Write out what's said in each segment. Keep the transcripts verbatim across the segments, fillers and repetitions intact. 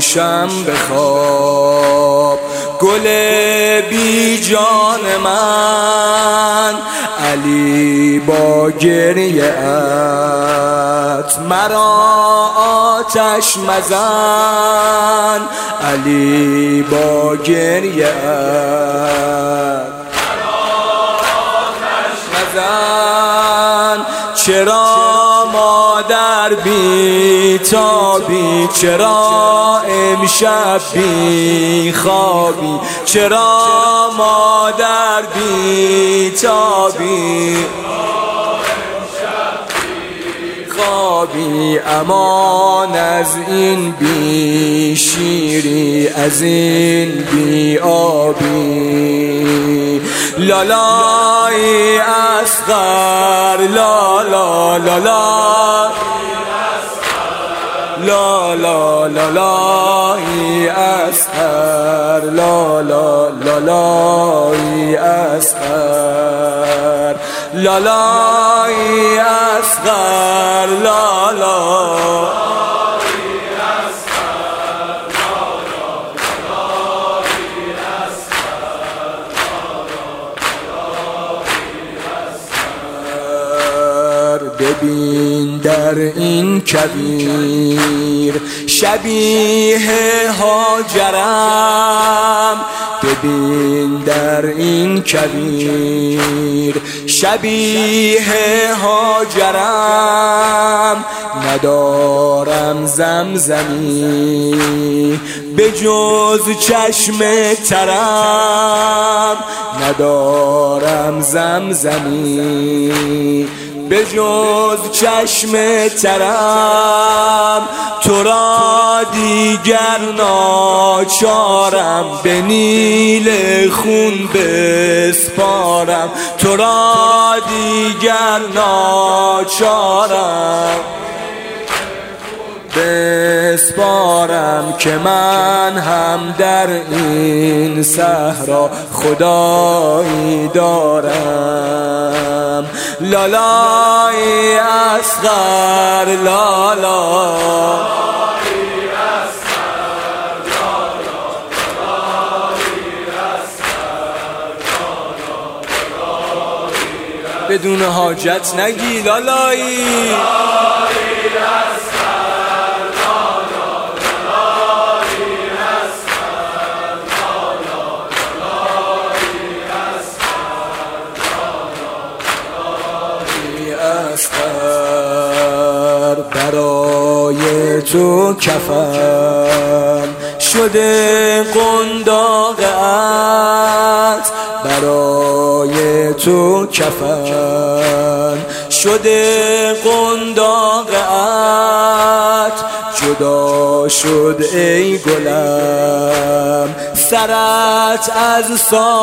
دوشم بخواب. گل بی جان من علی با گریه ات، مرا آتش مزن علی با گریه ات، مزن. چرا مادر بی تابی، چرا امشب بی خوابی، چرا مادر بی تابی خوابی. امان از این بی شیری، از این بی آبی. لالای اصغر لالا لالا لالا لالای اصغر لالا لالای اصغر لالای اصغر لالا. ببین در این کویر شبیه هاجرم، ببین در این کویر شبیه هاجرم. ندارم زمزمی به جز چشم ترم، ندارم زمزمی به جز چشم ترم. تو را دیگر ناچارم به نیل خون بسپارم، تو را دیگر ناچارم بسپارم. که من هم در این صحرا خدایی دارم. لالای اصغر لالا بدون حاجت نگی لالایی. برای تو کفن شده قنداقت، برای تو کفن شده قنداقت. جدا شد ای گلم سرت از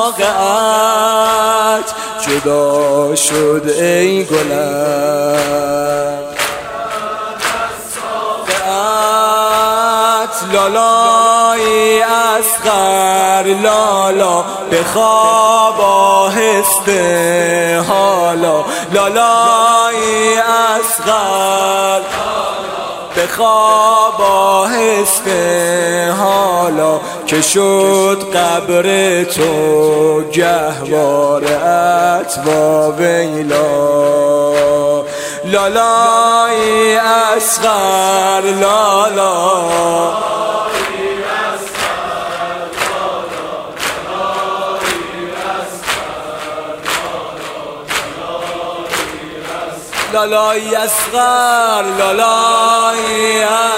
ساقت، جدا شد ای گلم لالای اصغر لالا. به خواب آهسته حالا، لالای اصغر به خواب آهسته حالا. که شد قبر تو گهواره ات و ویلا. لالای اصغر لالا لالای اصغر لالای